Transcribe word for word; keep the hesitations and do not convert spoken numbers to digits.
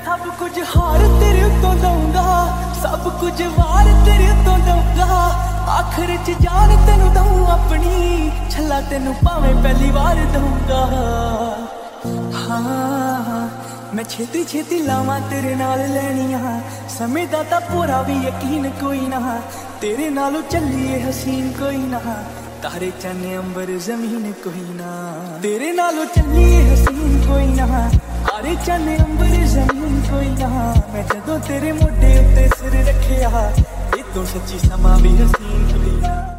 ਸਭ ਕੁਝ ਹਾਰ ਤੇਰੇ ਉੱਤੋਂ ਦਊਂਗਾ, ਸਭ ਕੁਝ ਵਾਰ ਤੇਰੇ ਉੱਤੋਂ ਦਊਂਗਾ, ਆਖਰ ਚ ਜਾਨ ਤੈਨੂੰ ਦਊਂ ਆਪਣੀ, ਛੱਲਾ ਤੈਨੂੰ ਭਾਵੇਂ ਪਹਿਲੀ ਵਾਰ ਦਊਂਗਾ। ਹਾਂ ਮੈਂ ਛੇਤੀ ਛੇਤੀ ਲਾਵਾਂ ਤੇਰੇ ਨਾਲ ਲੈਣੀਆਂ, ਸਮੇਂ ਦਾ ਤਾਂ ਪੂਰਾ ਵੀ ਯਕੀਨ ਕੋਈ ਨਾ, ਤੇਰੇ ਨਾਲੋਂ ਚੱਲੀਏ ਹਸੀਨ ਕੋਈ ਨਾ, ਤਾਰੇ ਚੰਨ ਅੰਬਰ ਜ਼ਮੀਨ ਕੋਈ ਨਾ, ਤੇਰੇ ਨਾਲੋਂ ਚੱਲੀਏ ਹਸੀਨ ਕੋਈ ਨਾ, ਤਾਰੇ ਚੰਨ ਅੰਬਰ ਜ਼ਮੀਨ ਕੋਈ ਨਾ। ਮੈਂ ਜਦੋਂ ਤੇਰੇ ਮੋਢੇ ਉੱਤੇ ਸਿਰ ਰੱਖਿਆ, ਇਹ ਤੋਂ ਸੱਚੀ ਸਮਾਂ ਵੀ